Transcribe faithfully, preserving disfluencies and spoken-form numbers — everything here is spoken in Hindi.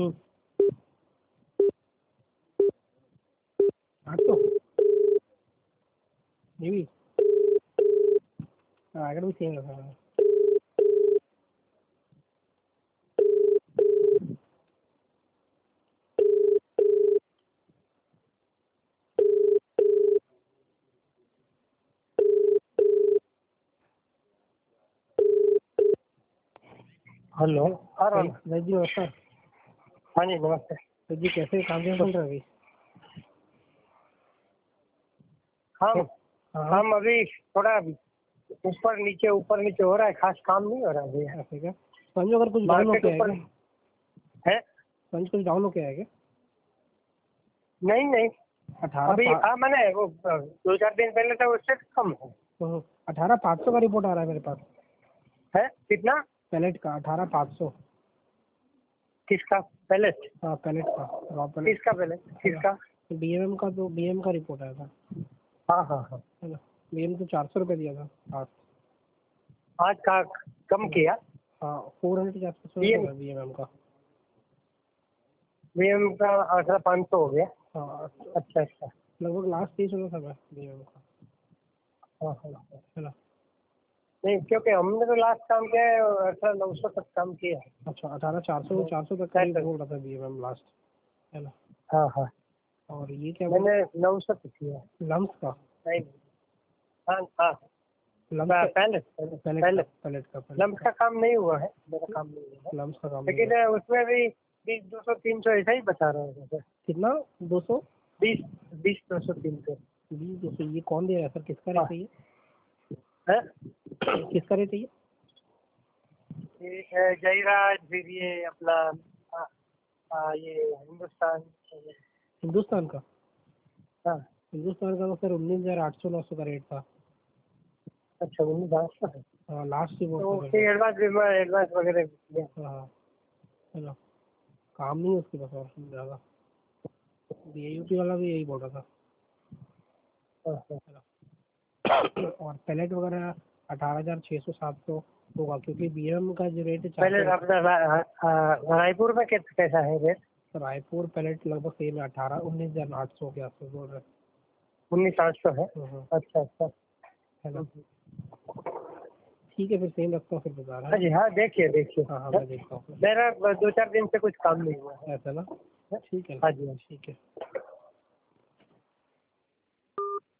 हम्म आठ सौ ये भी हाँ अगर भी सेम रखा है। हेलो। हाँ राम। वैद्य जी नमस्कार। हाँ जी नमस्ते। वैद्य जी कैसे काम कैसे चल रहा है अभी? हम हाँ हम अभी थोड़ा ऊपर नीचे ऊपर नीचे हो रहा है, खास काम नहीं हो रहा है भैया। ऐसे क्या पंच अगर कुछ डाउन हो मार्केट क्या है ऊपर क्या? है। पंच कुछ डाउन हो क्या है क्या? नहीं नहीं अठारह अभी हाँ मैंने वो दो चार दिन पहले था उससे कम है। तो अठारह पाँच सौ का रिपोर्ट आ रहा है मेरे पास। है कितना? पैलेट का अठारह पाँच सौ। किसका पैलेट? हाँ पैलेट का रॉ पैलेट। किसका पैलेट किसका? बीएमएम का तो बीएम का रिपोर्ट आया था। हाँ हाँ हाँ है ना? बीएम तो चार सौ रुपये दिया था आज। आज का कम किया। हाँ फोर हंड्रेड के आसपास है बीएमएम का। बीएम का अठारह पाँच सौ हो गया। हाँ अच्छा अच्छा। लगभग लास्ट तेईस होना था मैं बीएमएम का। हाँ हाँ हाँ। है ना? नहीं क्योंकि हमने तो लास्ट काम किया है अठारह नौ सौ तक काम किया है। अच्छा अठारह चार सौ चार सौ तक करीब बोल रहा था बीएमएम लास्ट। है ना? हाँ हाँ और ये क्या मैंने नौ सौ तक किया है। लम्स का? नहीं हाँ हाँ लम्स का पहले पैलेट पहले का पैलेट का लम्स का काम नहीं हुआ है, मेरा काम नहीं हुआ है। लम्स का काम लेकिन नहीं है। उसमें भी बीस दो सौ तीन सौ ऐसा ही बता रहा है। कितना? दो सौ बीस बीस दो सौ तीन सौ। बीस दो सौ ये कौन दे रहा है सर? किसका हाँ रेट है ये? है? किसका रेट है ये? ये है जयराज, फिर ये अपना हाँ, हाँ, ये हिंदुस्तान। हिंदुस्तान का? हाँ हिंदुस्तान का तो सर उन्नीस हजार आठ सौ नौ सौ का रेट था। अच्छा उन्नीस हजार है। हाँ लास्ट ही तो बहुत उसके एडवांस एडवांस वगैरह दिया। हाँ है ना? काम नहीं है उसके पास और ज़्यादा। बीएयूपी वाला भी यही बोल रहा था। हाँ, हाँ। है ना? और पैलेट वगैरह अठारह हजार छः सौ सात सौ होगा क्योंकि बीएम का जो रेट है चार पहले सौ। अपना रा- हाँ, रायपुर में कैसे कैसा है रेट? रायपुर पैलेट लगभग सेम है अठारह उन्नीस हजार आठ सौ के आसपास बोल रहे हैं। उन्नीस आठ सौ है। हाँ, हाँ, अच्छा अच्छा। है ना? ठीक है फिर सेम रखता हूँ फिर बाजार हाँ है। जी हाँ देखिए देखिए। हाँ हाँ मैं देखता हूँ मेरा दो चार दिन से कुछ काम नहीं हुआ है। ऐसा ना? ठीक है हाँ जी हाँ। ठीक है।